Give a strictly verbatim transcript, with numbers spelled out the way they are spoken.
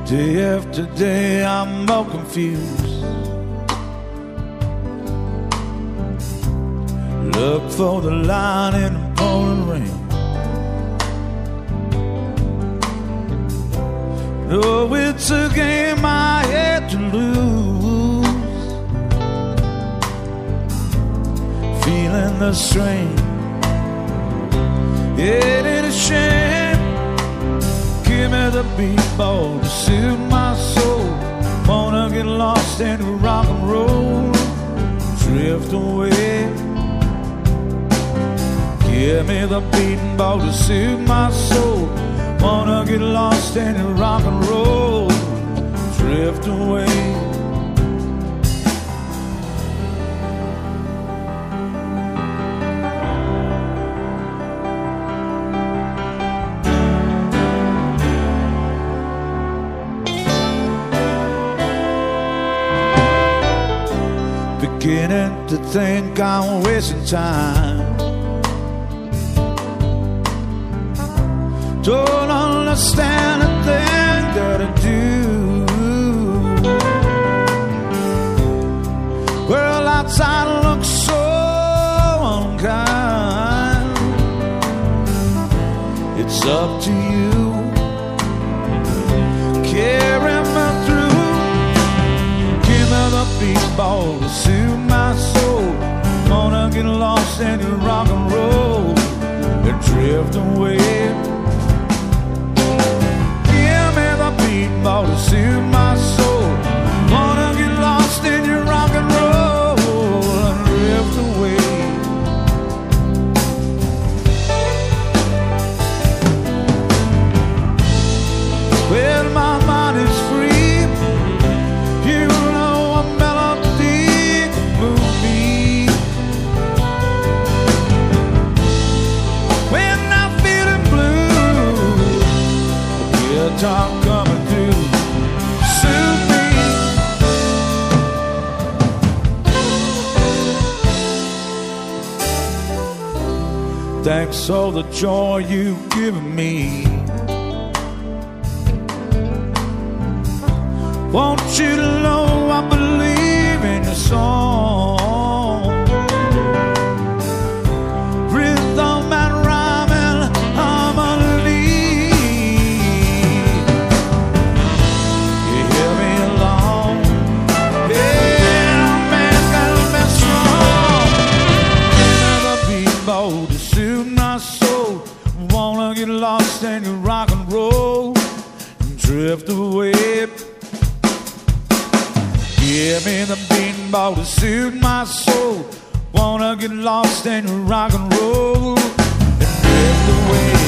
Day after day I'm more confused. Look for the line in the pouring rain. Oh, it's a game I had to lose. Feeling the strain. It ain't a shame. Give me the beat ball to soothe my soul. Wanna get lost in rock and roll, drift away. Give me the beating ball to soothe my soul. Wanna get lost in rock and roll, drift away. Beginning to think I'm wasting time. Don't understand a thing that I do. World outside looks so unkind. It's up to you. Carry me through. Give me the beat ball to soothe my soul. Wanna get lost in your rock and roll and drift away. Ball to soothe my soul. Wanna get lost in your rock and roll and drift away. When my mind is free, you know a melody move me. When I'm feeling blue, a guitar coming. Thanks for the joy you've given me. Want you to know I believe in your song. Rhythm and rhyme and harmony. You hear me along. Yeah, man, gotta be strong. Never be bold. My soul, wanna get lost in your rock and roll and drift away. Give me the beating ball to soothe my soul. Wanna get lost in your rock and roll and drift away.